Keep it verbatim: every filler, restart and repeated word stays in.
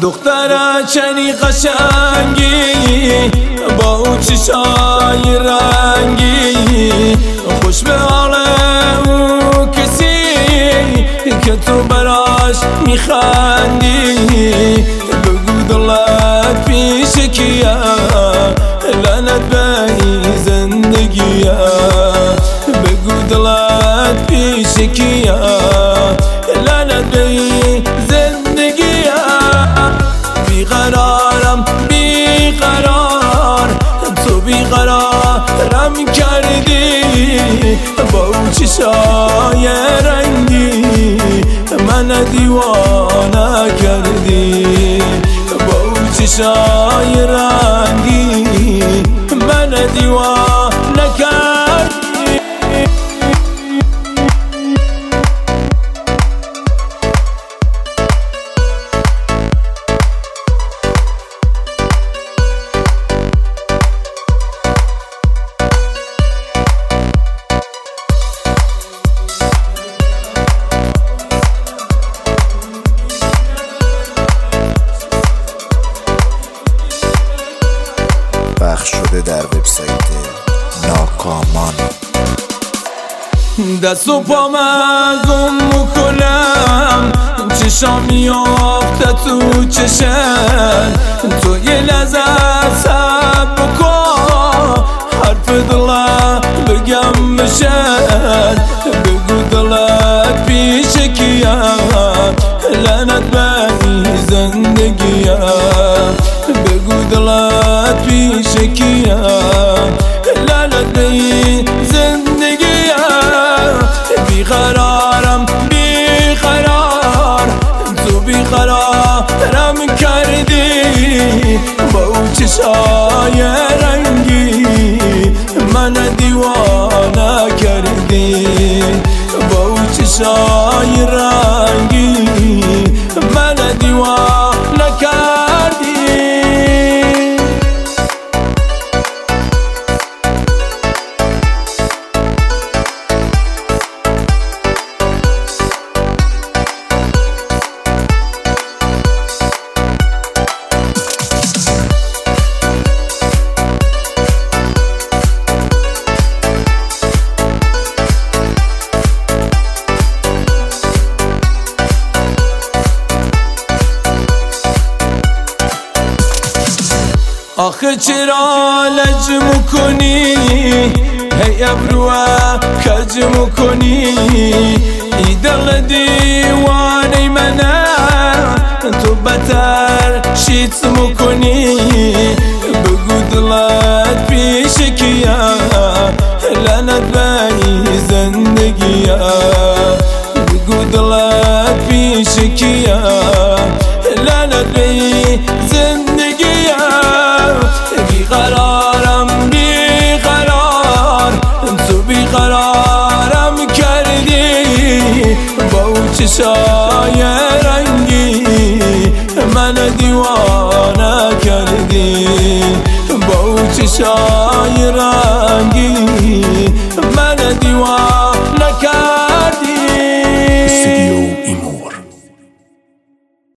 دختره چنی قشنگی با اون چشای رنگی، خوش به حال اون کسی که تو براش میخندی. بگو دلت پیش کیه، لعنت به این زندگیه. بگو دلت پیش کیه، لعنت به این زندگیه. بیقرارم بیقرار، تو بیقرارم کردی با اون چشای رنگی. من دیوانه کردی با اون چشای رنگی، من دیوانه کردی. پخش شده در وبسایت ناکامان. دست و پا من گم میکنم، چشام میافته تو چشم. تو یه لحظه صبر بکن، حرف دلم بگم بشن. بگو دلت پیش کیه، لعنت به این زندگیه. بگو دلت پیش کیه، لعنت به این زندگیه. بیقرارم بیقرار، تو بیقرارم کردی با اون چشای رنگی. من دیوانه کردی با اون چشای رنگی، من دیوانه کردی. آخه چرا لج میکنی، هی ابروه کج میکنی. ای دل دیوانه منه، تو بتر شیت میکنی. بگو دلت پیش کیه، لعنت به این زندگیه. بگو دلت پیش کیه، لعنت به این زندگیه. بیقرارم بیقرار، تو بیقرارم کردی با اون چشای رنگی. من دیوانه کردی با اون چشای رنگی، من دیوانه